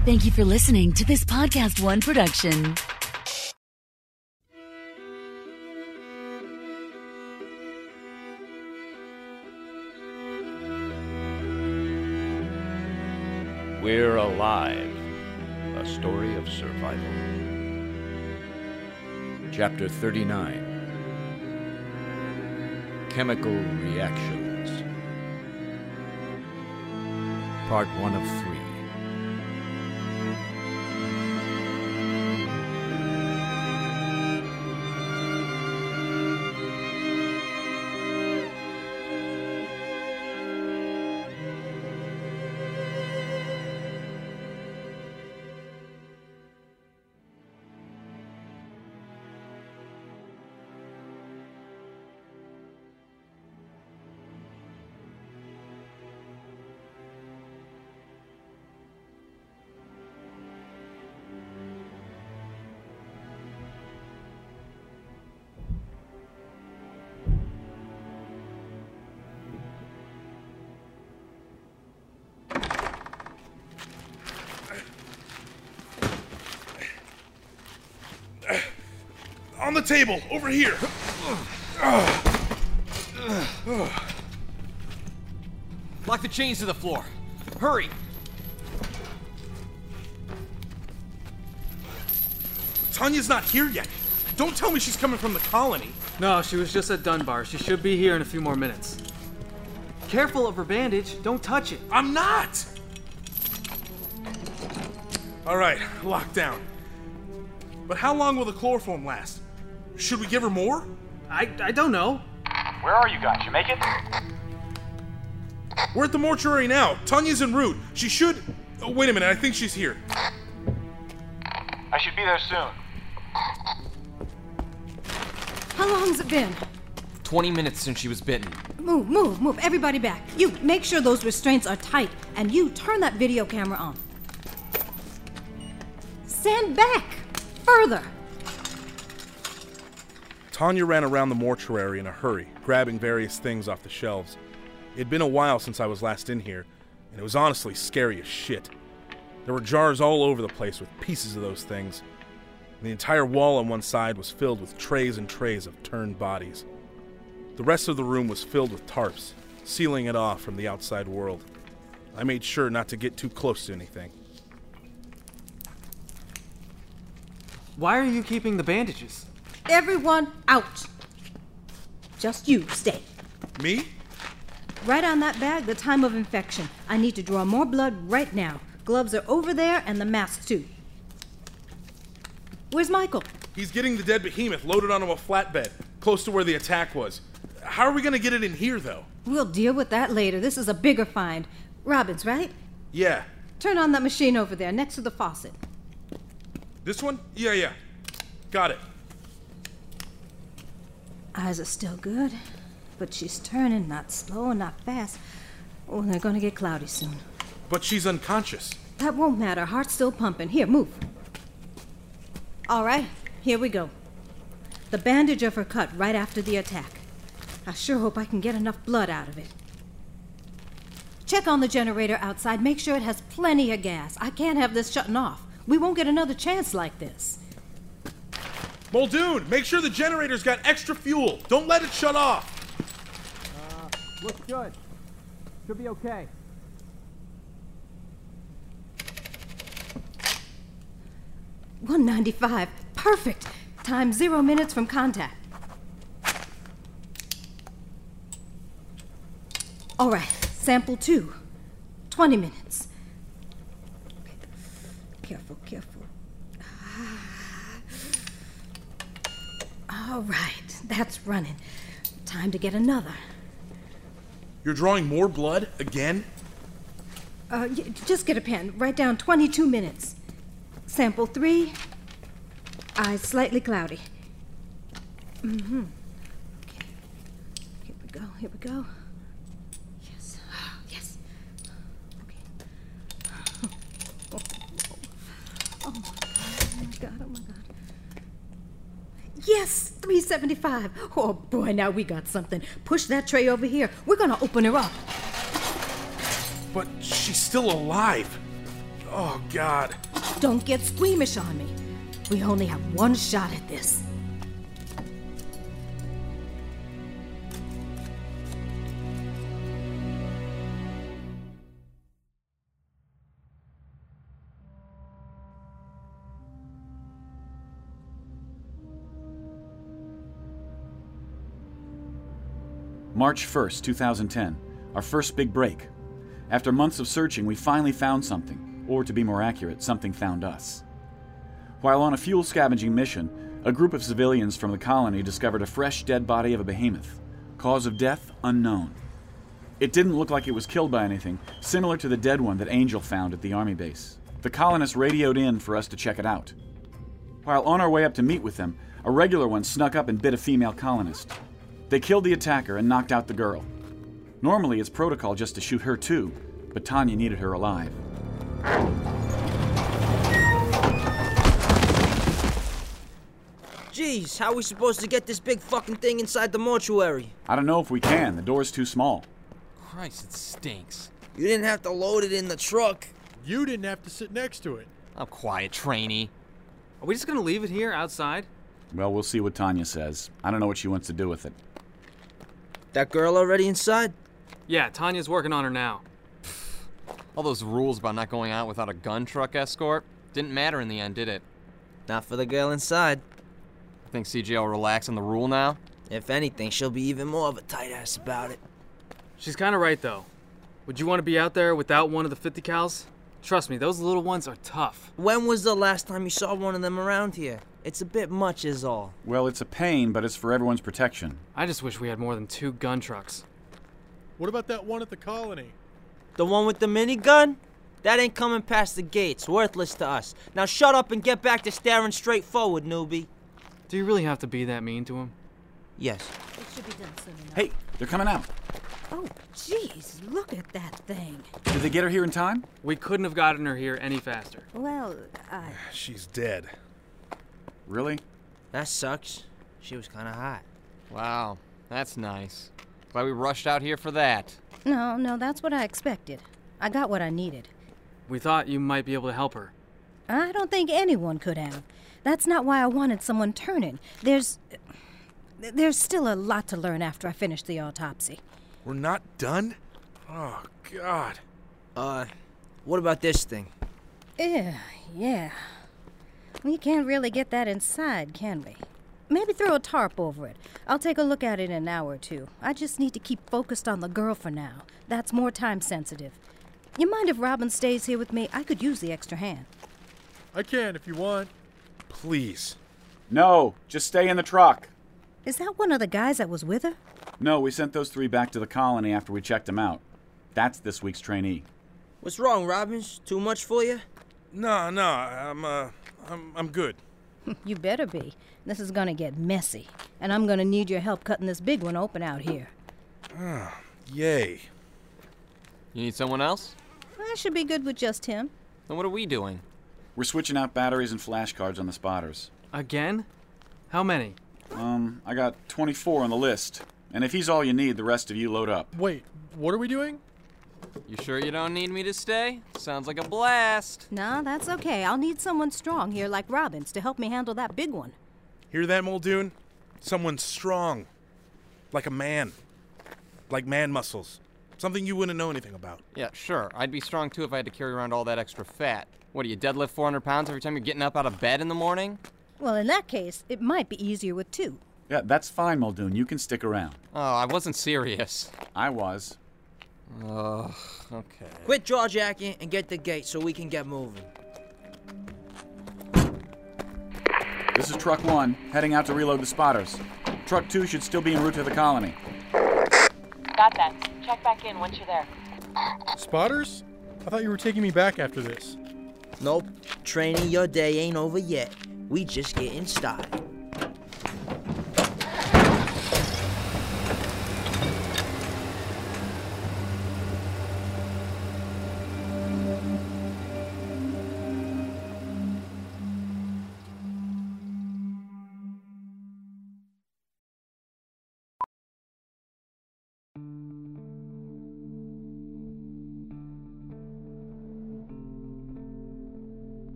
Thank you for listening to this Podcast One production. We're Alive, a story of survival. Chapter 39, Chemical Reactions. Part 1 of 3. On the table, over here. Lock the chains to the floor. Hurry! Tanya's not here yet. Don't tell me she's coming from the colony. No, she was just at Dunbar. She should be here in a few more minutes. Careful of her bandage. Don't touch it. I'm not! Alright, locked down. But how long will the chloroform last? Should we give her more? I don't know. Where are you guys? You make it? We're at the mortuary now. Tanya's en route. She should... Oh, wait a minute, I think she's here. I should be there soon. How long's it been? 20 minutes since she was bitten. Move. Everybody back. You, make sure those restraints are tight. And you, turn that video camera on. Stand back. Further. Tanya ran around the mortuary in a hurry, grabbing various things off the shelves. It'd been a while since I was last in here, and it was honestly scary as shit. There were jars all over the place with pieces of those things. And the entire wall on one side was filled with trays and trays of turned bodies. The rest of the room was filled with tarps, sealing it off from the outside world. I made sure not to get too close to anything. Why are you keeping the bandages? Everyone out. Just you, stay. Me? Right on that bag, the time of infection. I need to draw more blood right now. Gloves are over there, and the mask too. Where's Michael? He's getting the dead behemoth loaded onto a flatbed, close to where the attack was. How are we going to get it in here, though? We'll deal with that later. This is a bigger find. Robbins, right? Yeah. Turn on that machine over there, next to the faucet. This one? Yeah. Got it. Eyes are still good, but she's turning, not slow and not fast. Oh, they're gonna get cloudy soon. But she's unconscious. That won't matter. Heart's still pumping. Here, move. All right, here we go. The bandage of her cut right after the attack. I sure hope I can get enough blood out of it. Check on the generator outside. Make sure it has plenty of gas. I can't have this shutting off. We won't get another chance like this. Muldoon, make sure the generator's got extra fuel. Don't let it shut off. Looks good. Should be okay. $195. Perfect. Time 0 minutes from contact. All right. Sample 2. 20 minutes. Careful. All right. That's running. Time to get another. You're drawing more blood again? Just get a pen. Write down 22 minutes. Sample 3. Eyes slightly cloudy. Okay. Here we go. Yes. Okay. Oh my God. Yes, 375. Oh boy, now we got something. Push that tray over here. We're gonna open her up. But she's still alive. Oh, God. Don't get squeamish on me. We only have one shot at this. March 1st, 2010. Our first big break. After months of searching, we finally found something. Or to be more accurate, something found us. While on a fuel scavenging mission, a group of civilians from the colony discovered a fresh dead body of a behemoth. Cause of death unknown. It didn't look like it was killed by anything, similar to the dead one that Angel found at the army base. The colonists radioed in for us to check it out. While on our way up to meet with them, a regular one snuck up and bit a female colonist. They killed the attacker and knocked out the girl. Normally, it's protocol just to shoot her too, but Tanya needed her alive. Jeez, how are we supposed to get this big fucking thing inside the mortuary? I don't know if we can. The door's too small. Christ, it stinks. You didn't have to load it in the truck. You didn't have to sit next to it. I'm quiet, trainee. Are we just gonna leave it here outside? Well, we'll see what Tanya says. I don't know what she wants to do with it. That girl already inside? Yeah, Tanya's working on her now. All those rules about not going out without a gun truck escort didn't matter in the end, did it? Not for the girl inside. Think CJ will relax on the rule now? If anything, she'll be even more of a tight ass about it. She's kinda right, though. Would you want to be out there without one of the 50 cals? Trust me, those little ones are tough. When was the last time you saw one of them around here? It's a bit much is all. Well, it's a pain, but it's for everyone's protection. I just wish we had more than 2 gun trucks. What about that one at the colony? The one with the minigun? That ain't coming past the gates. Worthless to us. Now shut up and get back to staring straight forward, newbie. Do you really have to be that mean to him? Yes. It should be done soon enough. Hey, they're coming out. Oh, jeez, look at that thing. Did they get her here in time? We couldn't have gotten her here any faster. Well, She's dead. Really? That sucks. She was kinda hot. Wow, that's nice. Glad we rushed out here for that. No, that's what I expected. I got what I needed. We thought you might be able to help her. I don't think anyone could have. That's not why I wanted someone turning. There's still a lot to learn after I finish the autopsy. We're not done? Oh, God. What about this thing? Yeah. We can't really get that inside, can we? Maybe throw a tarp over it. I'll take a look at it in an hour or two. I just need to keep focused on the girl for now. That's more time sensitive. You mind if Robin stays here with me? I could use the extra hand. I can if you want. Please. No, just stay in the truck. Is that one of the guys that was with her? No, we sent those 3 back to the colony after we checked them out. That's this week's trainee. What's wrong, Robbins? Too much for you? No, I'm good. You better be. This is gonna get messy, and I'm gonna need your help cutting this big one open out here. Yay. You need someone else? I should be good with just him. Then what are we doing? We're switching out batteries and flashcards on the spotters. Again? How many? I got 24 on the list. And if he's all you need, the rest of you load up. Wait, what are we doing? You sure you don't need me to stay? Sounds like a blast. No, that's okay. I'll need someone strong here like Robbins to help me handle that big one. Hear that, Muldoon? Someone strong. Like a man. Like man muscles. Something you wouldn't know anything about. Yeah, sure. I'd be strong too if I had to carry around all that extra fat. What, do you deadlift 400 pounds every time you're getting up out of bed in the morning? Well, in that case, it might be easier with 2. Yeah, that's fine, Muldoon. You can stick around. Oh, I wasn't serious. I was. Ugh, okay. Quit jawjacking and get the gate so we can get moving. This is Truck 1, heading out to reload the spotters. Truck 2 should still be en route to the colony. Got that. Check back in once you're there. Spotters? I thought you were taking me back after this. Nope. Trainee, your day ain't over yet. We just getting started.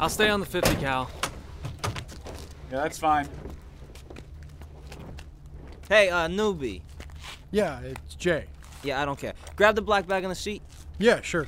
I'll stay on the 50 cal. Yeah, that's fine. Hey, newbie. Yeah, it's Jay. Yeah, I don't care. Grab the black bag on the seat. Yeah, sure.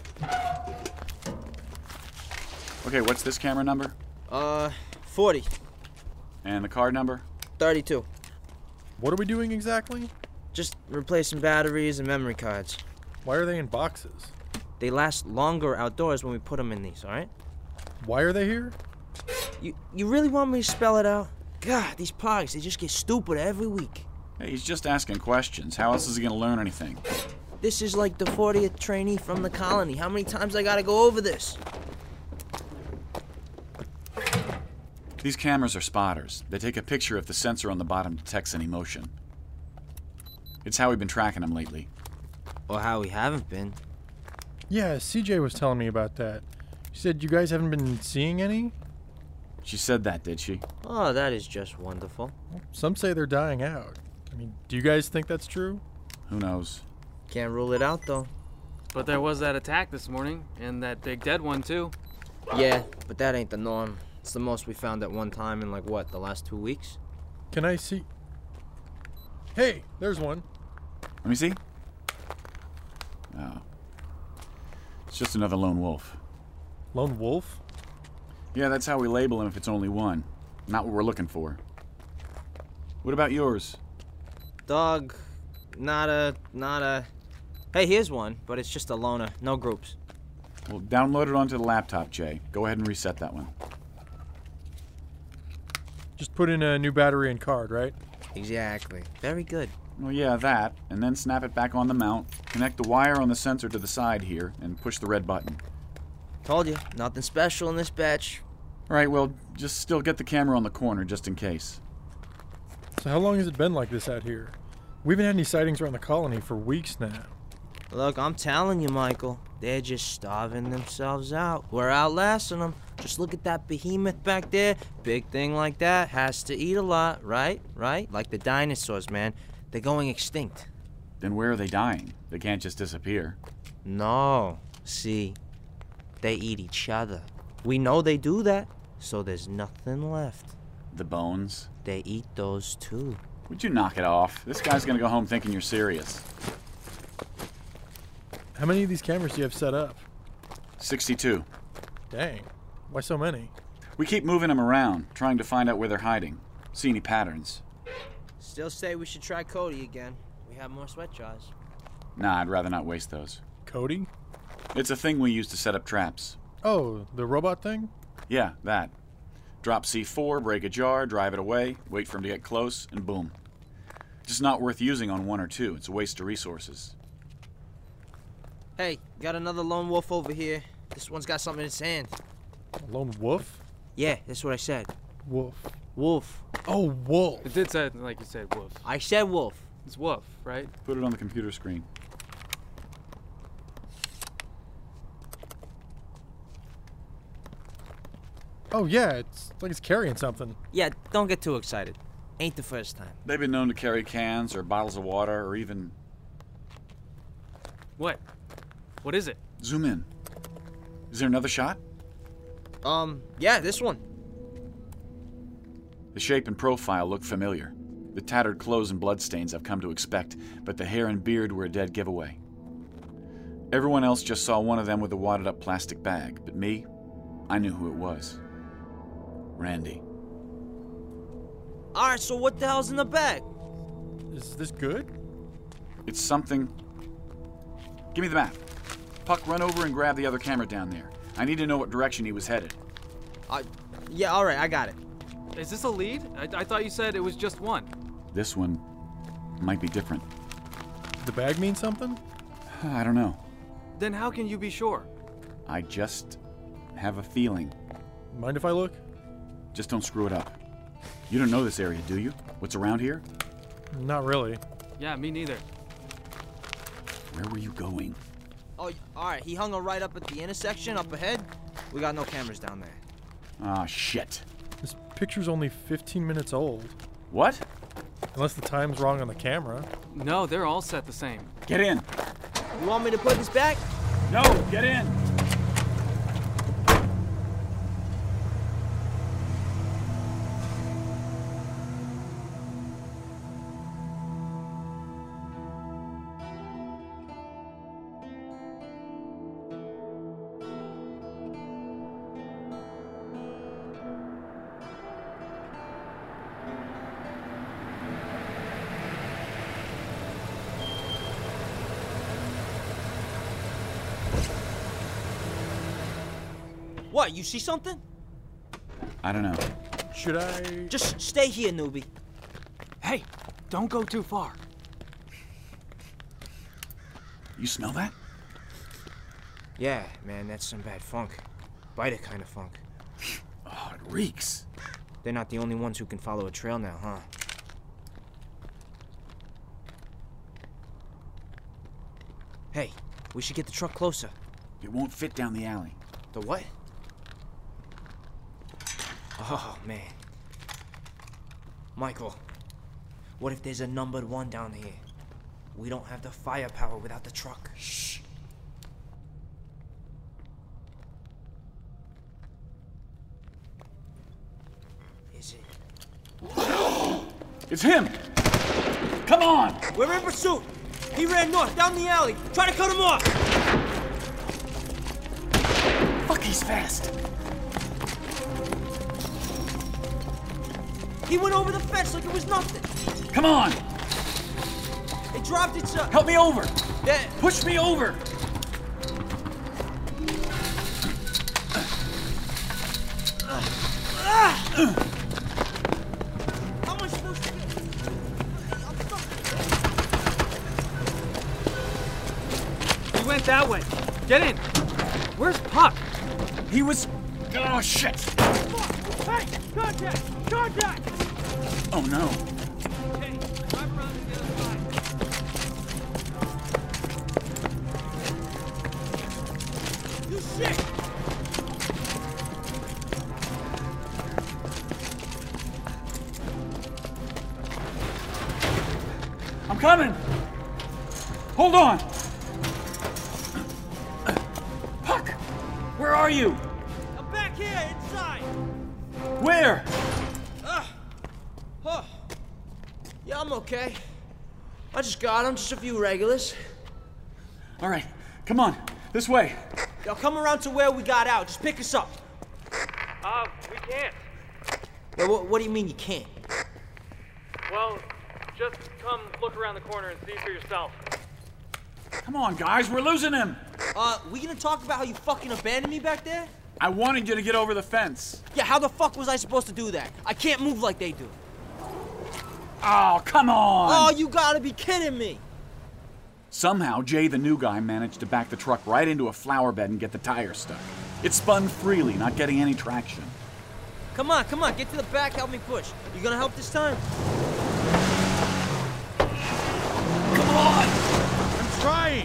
Okay, what's this camera number? 40. And the card number? 32. What are we doing exactly? Just replacing batteries and memory cards. Why are they in boxes? They last longer outdoors when we put them in these, alright? Why are they here? You really want me to spell it out? God, these pogs, they just get stupider every week. Hey, he's just asking questions. How else is he gonna learn anything? This is like the 40th trainee from the colony. How many times I gotta go over this? These cameras are spotters. They take a picture if the sensor on the bottom detects any motion. It's how we've been tracking them lately. Or how we haven't been. Yeah, CJ was telling me about that. She said you guys haven't been seeing any? She said that, did she? Oh, that is just wonderful. Some say they're dying out. I mean, do you guys think that's true? Who knows? Can't rule it out, though. But there was that attack this morning, and that big dead one, too. Yeah, but that ain't the norm. It's the most we found at one time in, like, what, the last 2 weeks? Can I see? Hey, there's one. Let me see. Oh. It's just another lone wolf. Lone wolf? Yeah, that's how we label him if it's only one. Not what we're looking for. What about yours? Dog, not a... Hey, here's one, but it's just a loner. No groups. Well, download it onto the laptop, Jay. Go ahead and reset that one. Just put in a new battery and card, right? Exactly. Very good. Well, yeah, that. And then snap it back on the mount. Connect the wire on the sensor to the side here, and push the red button. Told you, nothing special in this batch. All right, well, just still get the camera on the corner just in case. So how long has it been like this out here? We haven't had any sightings around the colony for weeks now. Look, I'm telling you, Michael, they're just starving themselves out. We're outlasting them. Just look at that behemoth back there. Big thing like that has to eat a lot, right? Right? Like the dinosaurs, man. They're going extinct. Then where are they dying? They can't just disappear. No. See, they eat each other. We know they do that, so there's nothing left. The bones? They eat those too. Would you knock it off? This guy's gonna go home thinking you're serious. How many of these cameras do you have set up? 62. Dang. Why so many? We keep moving them around, trying to find out where they're hiding. See any patterns. Still say we should try Cody again. We have more sweat jars. Nah, I'd rather not waste those. Cody? It's a thing we use to set up traps. Oh, the robot thing? Yeah, that. Drop C4, break a jar, drive it away, wait for him to get close, and boom. Just not worth using on one or two. It's a waste of resources. Hey, got another lone wolf over here. This one's got something in its hand. A lone wolf? Yeah, that's what I said. Wolf. Wolf. Oh, wolf. It did say, like you said, wolf. I said wolf. It's wolf, right? Put it on the computer screen. Oh, yeah, it's like it's carrying something. Yeah, don't get too excited. Ain't the first time. They've been known to carry cans or bottles of water or even... What? What is it? Zoom in. Is there another shot? Yeah, this one. The shape and profile look familiar. The tattered clothes and bloodstains I've come to expect, but the hair and beard were a dead giveaway. Everyone else just saw one of them with a wadded up plastic bag, but me, I knew who it was. Randy. Alright, so what the hell's in the bag? Is this good? It's something... Give me the map. Puck, run over and grab the other camera down there. I need to know what direction he was headed. Yeah, alright, I got it. Is this a lead? I thought you said it was just one. This one might be different. Did the bag mean something? I don't know. Then how can you be sure? I just have a feeling. Mind if I look? Just don't screw it up. You don't know this area, do you? What's around here? Not really. Yeah, me neither. Where were you going? Oh, alright, he hung her right up at the intersection up ahead. We got no cameras down there. Ah, shit. This picture's only 15 minutes old. What? Unless the time's wrong on the camera. No, they're all set the same. Get in. You want me to put this back? No, get in. What, you see something? I don't know. Should I... Just stay here, newbie. Hey, don't go too far. You smell that? Yeah, man, that's some bad funk. Biter kind of funk. Oh, it reeks. They're not the only ones who can follow a trail now, huh? Hey, we should get the truck closer. It won't fit down the alley. The what? Oh, man. Michael, what if there's a numbered one down here? We don't have the firepower without the truck. Shh. Is it? It's him! Come on! We're in pursuit! He ran north, down the alley! Try to cut him off! Fuck, he's fast! He went over the fence like it was nothing! Come on! It dropped its... Help me over! Yeah. Push me over! How am I supposed to do? He went that way. Get in. Where's Puck? He was... Oh, shit! Hey! Contact! Contact! Oh, no. Okay, drive around to the other side. You shit! I'm coming! Hold on! Puck! Where are you? I'm back here, inside! Where? Oh. Yeah, I'm okay. I just got him, just a few regulars. All right, come on. This way. Y'all come around to where we got out. Just pick us up. We can't. Yeah, what do you mean you can't? Well, just come look around the corner and see for yourself. Come on, guys, we're losing him. We gonna talk about how you fucking abandoned me back there? I wanted you to get over the fence. Yeah, how the fuck was I supposed to do that? I can't move like they do. Oh, come on! Oh, you gotta be kidding me! Somehow, Jay, the new guy, managed to back the truck right into a flower bed and get the tire stuck. It spun freely, not getting any traction. Come on, get to the back, help me push. You gonna help this time? Come on! I'm trying!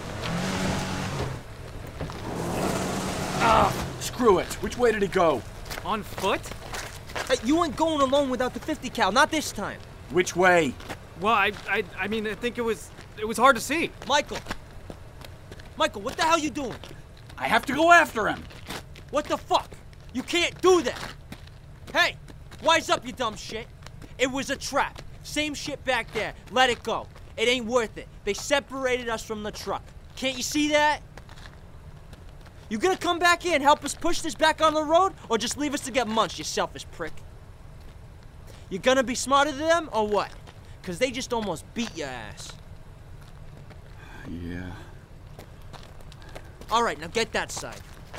Ah, screw it. Which way did he go? On foot? Hey, you ain't going alone without the 50 cal, not this time. Which way? Well, I mean, I think it was hard to see. Michael, what the hell you doing? I have to go after him. What the fuck? You can't do that. Hey, wise up, you dumb shit. It was a trap. Same shit back there. Let it go. It ain't worth it. They separated us from the truck. Can't you see that? You gonna come back here and help us push this back on the road, or just leave us to get munched, you selfish prick? You gonna be smarter than them, or what? Because they just almost beat your ass. Yeah. All right, now get that side.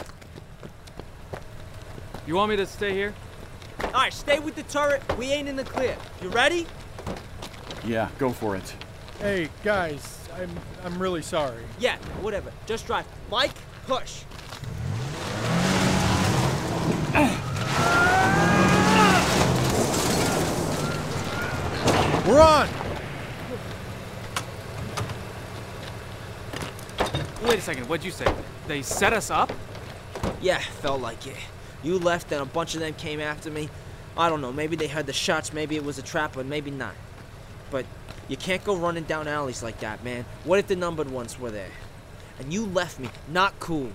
You want me to stay here? All right, stay with the turret. We ain't in the clear. You ready? Yeah, go for it. Hey, guys, I'm really sorry. Yeah, whatever. Just drive. Mike, push. We're on! Wait a second, what'd you say? They set us up? Yeah, felt like it. You left and a bunch of them came after me. I don't know, maybe they heard the shots, maybe it was a trap, but maybe not. But you can't go running down alleys like that, man. What if the numbered ones were there? And you left me. Not cool.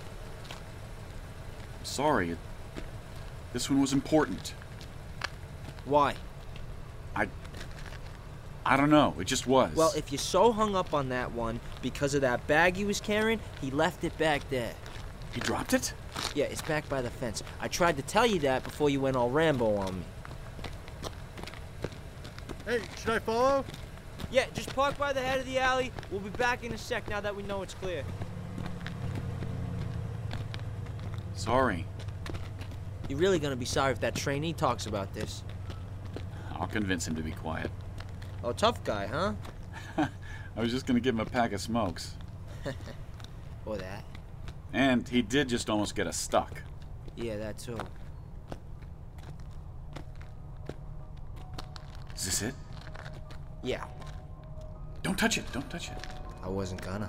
Sorry. This one was important. Why? I don't know. It just was. Well, if you're so hung up on that one because of that bag he was carrying, he left it back there. He dropped it? Yeah, it's back by the fence. I tried to tell you that before you went all Rambo on me. Hey, should I follow? Yeah, just park by the head of the alley. We'll be back in a sec now that we know it's clear. Sorry. You're really gonna be sorry if that trainee talks about this. I'll convince him to be quiet. Oh, tough guy, huh? I was just gonna give him a pack of smokes. Or that. And he did just almost get us stuck. Yeah, that too. Is this it? Yeah. Don't touch it, don't touch it. I wasn't gonna.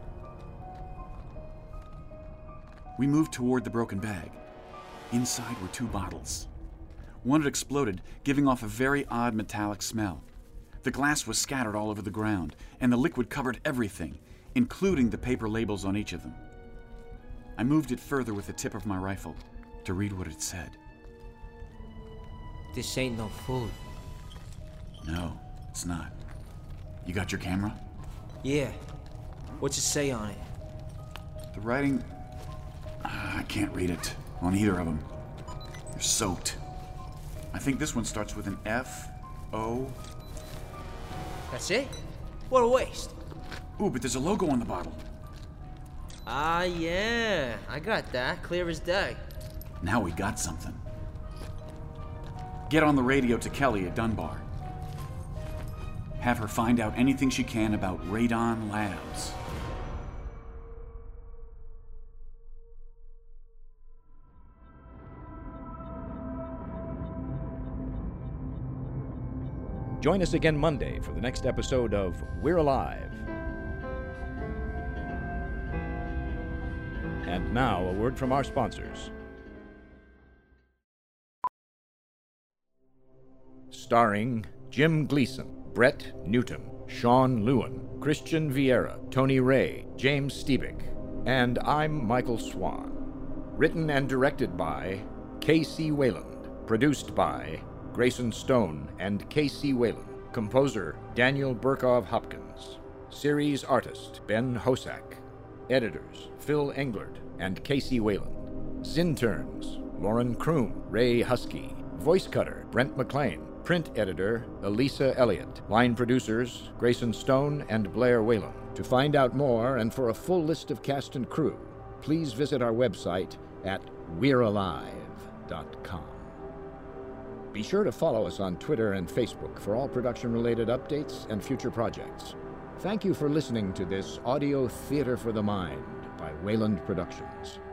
We moved toward the broken bag. Inside were 2 bottles. One had exploded, giving off a very odd metallic smell. The glass was scattered all over the ground, and the liquid covered everything, including the paper labels on each of them. I moved it further with the tip of my rifle to read what it said. This ain't no food. No, it's not. You got your camera? Yeah. What's it say on it? The writing... I can't read it on either of them. They're soaked. I think this one starts with an F, O... That's it? What a waste. Ooh, but there's a logo on the bottle. Ah, yeah. I got that. Clear as day. Now we got something. Get on the radio to Kelly at Dunbar. Have her find out anything she can about Radon Labs. Join us again Monday for the next episode of We're Alive. And now, a word from our sponsors. Starring Jim Gleason, Brett Newton, Sean Lewin, Christian Vieira, Tony Ray, James Stiebick, and I'm Michael Swan. Written and directed by K.C. Wayland. Produced by Grayson Stone and K.C. Wayland. Composer Daniel Burkov Hopkins. Series artist Ben Hosack. Editors Phil Englert and K.C. Wayland. Zinterns Lauren Kroom, Ray Husky. Voice cutter Brent McLean. Print editor Elisa Elliott. Line producers Grayson Stone and Blair Whalen. To find out more and for a full list of cast and crew, please visit our website at we'realive.com. Be sure to follow us on Twitter and Facebook for all production-related updates and future projects. Thank you for listening to this audio theater for the mind by Wayland Productions.